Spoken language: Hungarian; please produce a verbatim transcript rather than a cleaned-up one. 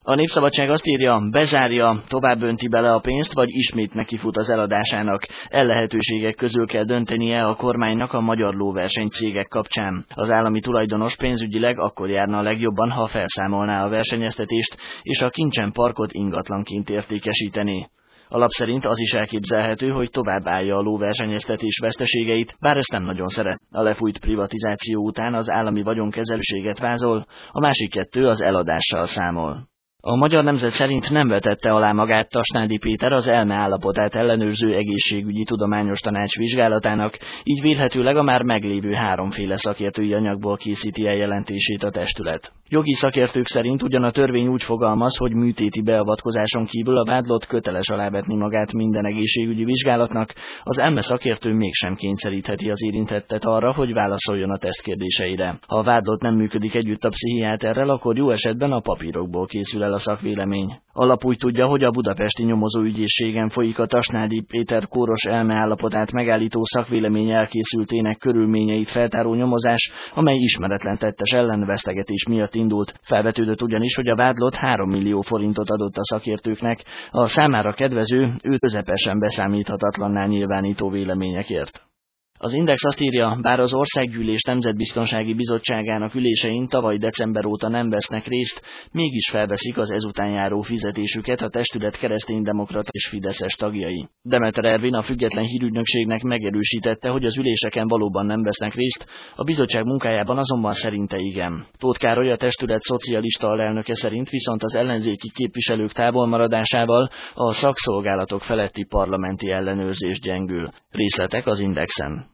A Népszabadság azt írja, bezárja, tovább önti bele a pénzt, vagy ismét nekifut az eladásának. Ellehetőségek közül kell döntenie a kormánynak a magyar lóversenycégek kapcsán. Az állami tulajdonos pénzügyileg akkor járna a legjobban, ha felszámolná a versenyeztetést, és a Kincsen parkot ingatlanként értékesítené. A lap szerint az is elképzelhető, hogy tovább állja a lóversenyeztetés veszteségeit, bár ezt nem nagyon szeret. A lefújt privatizáció után az állami vagyonkezelőséget vázol, a másik kettő az eladással számol. A Magyar Nemzet szerint nem vetette alá magát Tasnádi Péter az elme állapotát ellenőrző egészségügyi tudományos tanács vizsgálatának, így vélhetőleg a már meglévő háromféle szakértői anyagból készíti el jelentését a testület. Jogi szakértők szerint ugyan a törvény úgy fogalmaz, hogy műtéti beavatkozáson kívül a vádlott köteles alávetni magát minden egészségügyi vizsgálatnak, az elme szakértő mégsem kényszerítheti az érintettet arra, hogy válaszoljon a teszt kérdéseire. Ha a vádlott nem működik együtt a pszichiáterrel, akkor jó esetben a papírokból készül el a szakvélemény. A lap úgy tudja, hogy a budapesti nyomozóügyészségen folyik a Tasnádi Péter kóros elme állapotát megállító szakvélemény elkészültének körülményeit feltáró nyomozás, amely ismeretlen tettes ellen vesztegetés miatt indult. Felvetődött ugyanis, hogy a vádlott három millió forintot adott a szakértőknek, a számára kedvező, őt közepesen beszámíthatatlanná nyilvánító véleményekért. Az Index azt írja, bár az Országgyűlés Nemzetbiztonsági Bizottságának ülésein tavaly december óta nem vesznek részt, mégis felveszik az ezután járó fizetésüket a testület kereszténydemokrata és fideszes tagjai. Demeter Ervin, a független hírügynökségnek megerősítette, hogy az üléseken valóban nem vesznek részt, a bizottság munkájában azonban szerinte igen. Tóth Károly, a testület szocialista alelnöke szerint viszont az ellenzéki képviselők távolmaradásával a szakszolgálatok feletti parlamenti ellenőrzés gyengül. Részletek az Indexen.